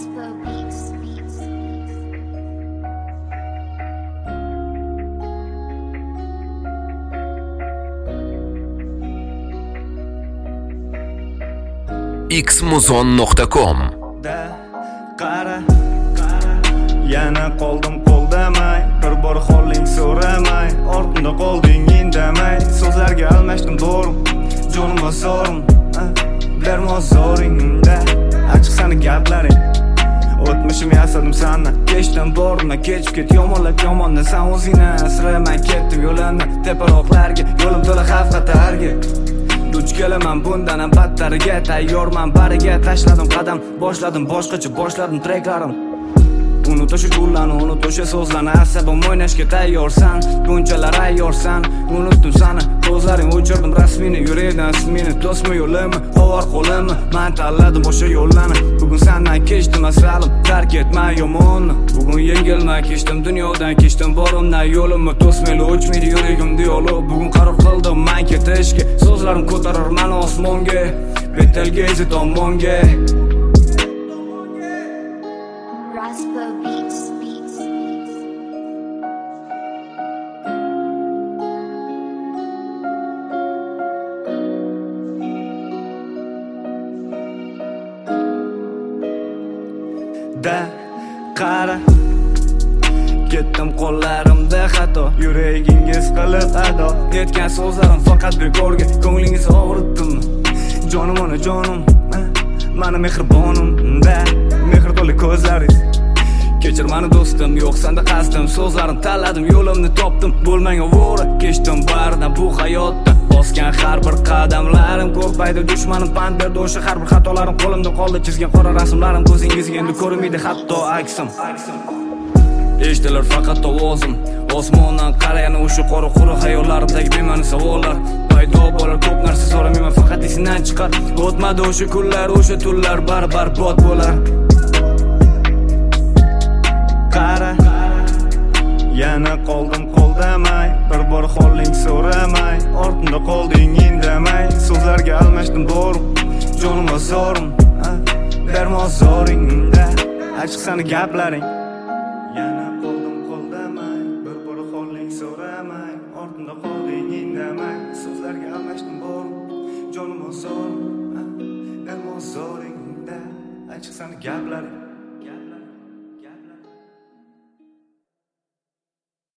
Raspo Beats. xmuzon.com Qara yana qoldim qo'ldamay, bir bor holing so'ramay, ortimda qolding indamay, so'zlarga almashdim doğru, jonimga zorim, bermo zoringda, achchiq sani gaplaring. O'tmishim yasadim sana, kechdim bordim, kechib ket yomonlab yomondan san o'zingni asramay ketdim yo'limni teparoqlarga, yo'lim to'la xavf xatarga. Duch kelaman bundan ham battariga, tayyorman bariga, tashladim qadam, boshladim boshqacha, boshladim treklarim. Unut o'sha kunlarni, unut o'sha so'zlarni, asabim o'ynashga tayyorsan, bunchalar ayyorsan, unutdim sani, ko'zlaring o'chirdim rasmini, yurakdan ismini, do'stmi yo'limi, qo'var qo'limni, men tanladim o'sha yo'llarni. Bugun sendan kechdim asralim, tark etma yomonni. Bugun yengilman, kechdim dunyodan, kechdim borimdan yo'limni, to'smayli o'chmaydi yuragimda yo'li. Bugun qaror qildim men ketishga, so'zlarim ko'tarar meni osmonga, betelga ezi tomonga. Raspo Beats. Da qara ketdim qo'llarimda xato, yuragingiz qilib ado etgan so'zlarim faqat bekorga, ko'nglingizni og'ritdimmi jonim, ona jonim, mani mehribonim, da mehr to'la ko'zlaringiz. Kechir mani do'stim, yo'q senda qasdim, so'zlarim tanladim, yo'limni topdim, bo'lmang ovora, kechdim baridan bu hayotda. Bosgan har bir qadamlarim ko'paydi, dushmanim pand berdi, o'sha har bir xatolarim qo'limda qoldi, chizgan qora rasmlarim ko'zingizga endi ko'rinmaydi hatto aksim. Eshitilar faqat ovozim, osmondan qaragan o'sha qora qora hayollarimdagi bema'ni savollar. Paydo bo'lar ko'p narsa so'ramayman, faqat esingdan chiqar. O'tmadi o'sha kunlar, o'sha tunlar barbod bo'lar. Qara yana qoldim qo'ldamay, bir bor holing so'ramay, ortimda qolding indamay, so'zlarga almashdim doğru, jonimga zorim, bermo zoringda, achchiq sani gaplaring.